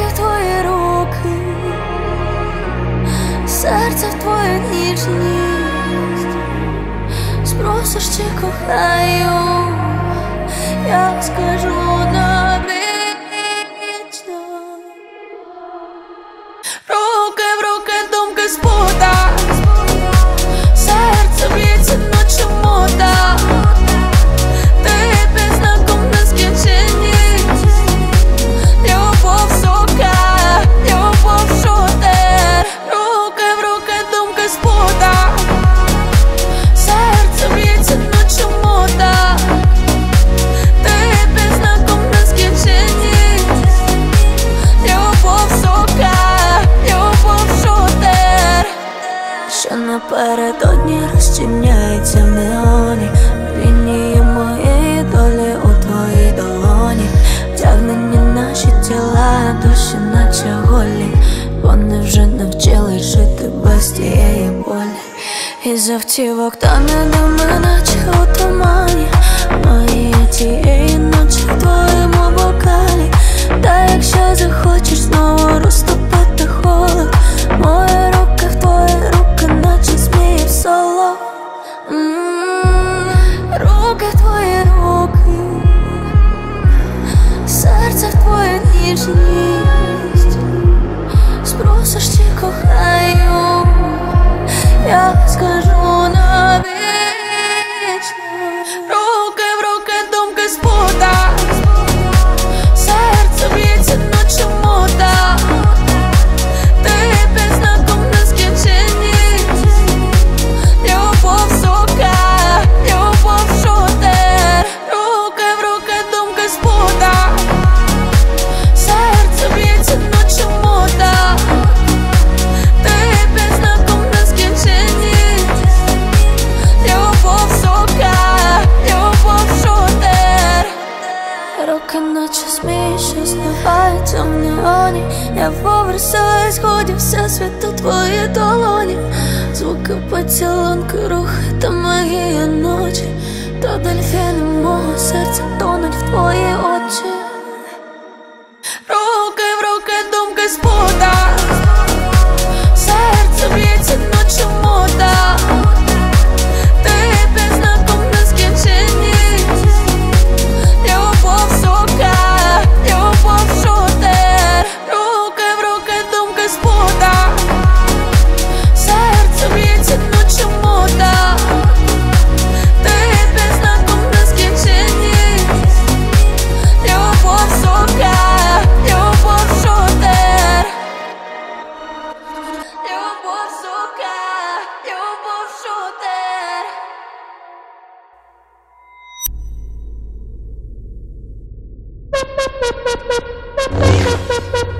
в твої руки, серце в твою ніжність. Спросиш, чи кохаю, я скажу навічно. Руки в руки, думки спута, серце б'ється, наче мода. Ти під знаком нескінченність. Любов сука, любов шутер. Руки в руки, думки спута, серце б'ється, наче мода. Ти під знаком нескінченність. Любов сука, любов шутер. Що напередодні розчиняється в неоні, лінії моєї долі у твоїй долоні. Втягнені наші тіла, душі наче голі. Вони вже навчились жити без тієї болі. Із автівок тане дими, наче у тумані. Мої тієї ночі в твоєму бокалі. Та якщо захочеш знову розтопити холод, мої руки в твої руки, наче змії в соло. Руки в твої руки, серце в твою ніжність. Спросиш, чи кохаю, я скажу навічно. Руки в руки, думки спута, серце б'ється, наче мода. Ти під знаком нескінченність. Любов сука, любов шутер. Руки в руки, думки спута, серце б'ється, наче мода. Ти під знаком нескінченність. Любов сука, любов шутер. Руки наче змії, що зливаються в неоні. Я поверсаю сходів, все світ у твої долоні. Звуки поцілунки, рухи та магія ночі. Та дельфіни мого серця тонуть в твої очі. Руки в руки, думки спута, серце б'ється, наче мода. Ти під знаком нескінченність. Любов сука, любов шутер. Руки в руки, думки спута, серце б'ється, наче мода. Ти під знаком нескінченність. Любов сука, любов шутер. Любов сука, любов шутер.